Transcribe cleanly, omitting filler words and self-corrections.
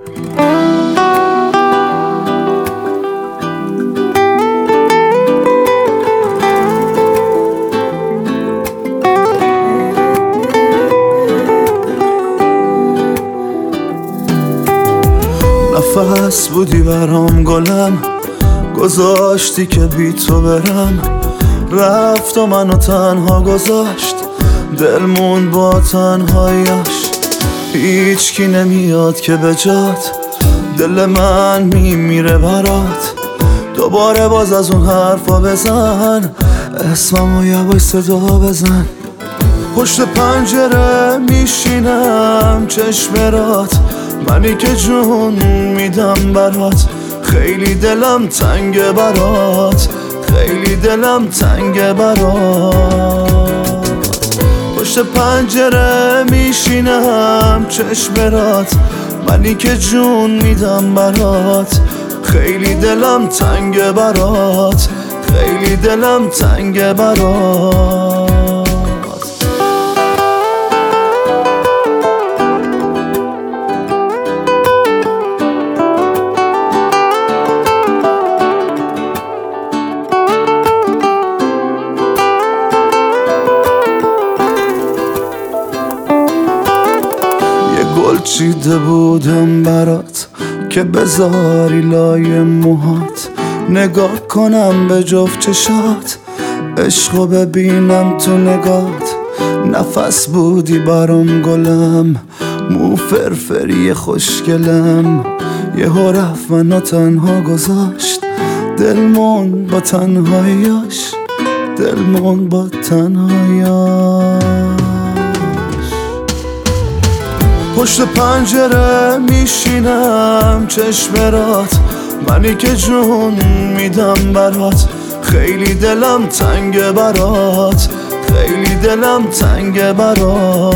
نفس بودی برام گلم، گذاشتی که بی تو برم. رفت و منو تنها گذاشت، دل موند با تنهاییش. هیچ کی نمیاد که به جات، دل من میمیره برات. دوباره باز از اون حرفا بزن، اسممو یواش صدا بزن. پشت پنجره میشینم چشمرات، منی که جون میدم برات. خیلی دلم تنگه برات، خیلی دلم تنگه برات. پشت پنجره میشینم چشمرات، منی که جون میدم برات. خیلی دلم تنگه برات، خیلی دلم تنگه برات. گل چیده بودم برات که بذاری لای موهات. نگاه کنم به جفت چشات، عشقو ببینم تو نگات. نفس بودی برام گلم، مو فرفری خوشگلم. یهو رفت منو تنها گذاشت، دل موند با تنهاییاش، دل موند با تنهاییاش. پشت پنجره میشینم چشمرات، منی که جون میدم برات. خیلی دلم تنگه برات، خیلی دلم تنگه برات.